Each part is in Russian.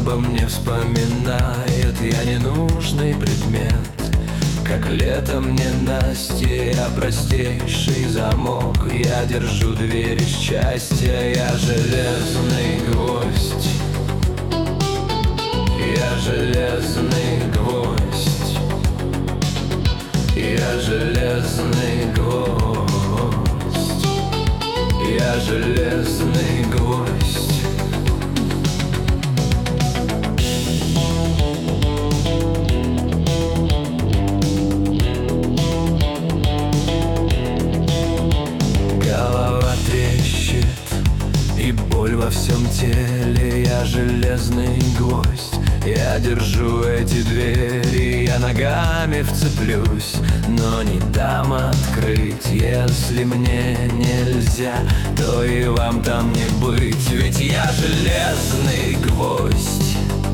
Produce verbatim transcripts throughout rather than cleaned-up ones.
обо мне вспоминает. Я ненужный предмет, как летом ненастье. Я простейший замок, я держу дверь счастья. Я железный гвоздь, я железный гвоздь, я железный гвоздь, я железный гвоздь. Голова трещит и боль во всем теле. Я железный гвоздь, я держу эти двери. Я ногами вцеплюсь, но не дам открыть. Если мне нельзя, то и вам там не быть. Ведь я железный гвоздь,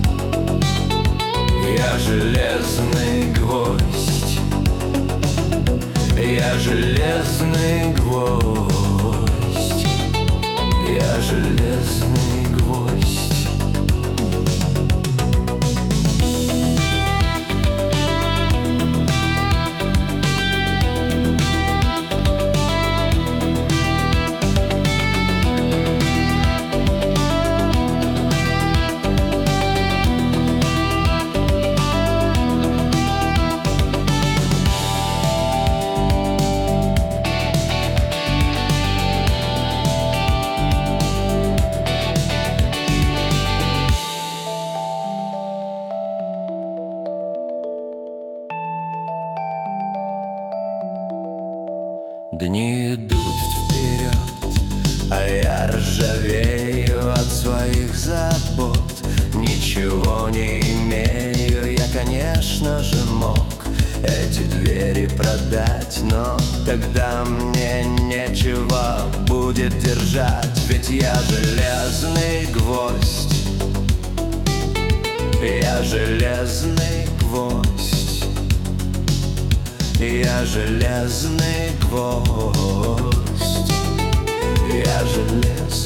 я железный гвоздь, я железный гвоздь, я железный гвоздь. Дни идут вперед, а я ржавею от своих забот. Ничего не имею, я, конечно же, мог эти двери продать, но тогда мне нечего будет держать. Ведь я железный гвоздь, я железный гвоздь, я железный гвоздь, я железный.